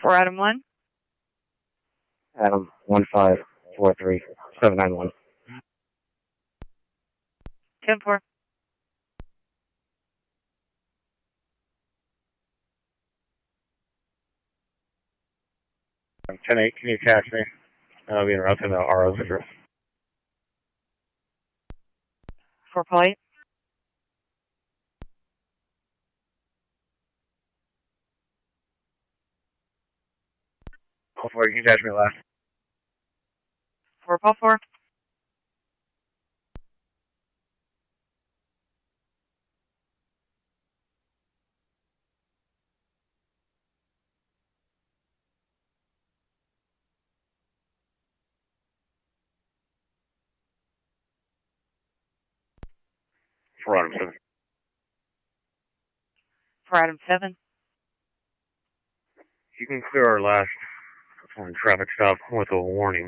For Adam 1. Adam 1543791. 10-4. 10-8, can you catch me? I'll be interrupting the RO's address. 4 Polite. Before you can catch me last. 4 Paul 4. For Adam 7. For Adam 7. You can clear our last traffic stop with a warning.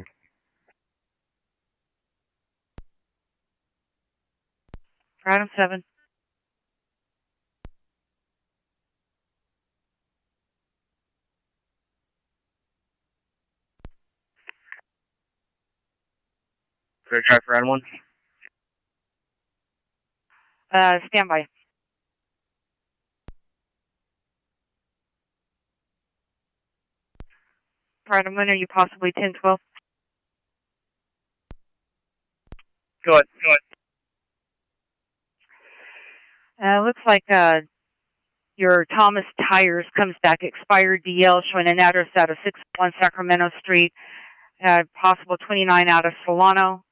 For Adam 7. Clear track for Adam 1. Stand by. For Adam 1, are you possibly 10-12? Go ahead. Looks like your Thomas Tires comes back expired DL showing an address out of 601 Sacramento Street, possible 29 out of Solano.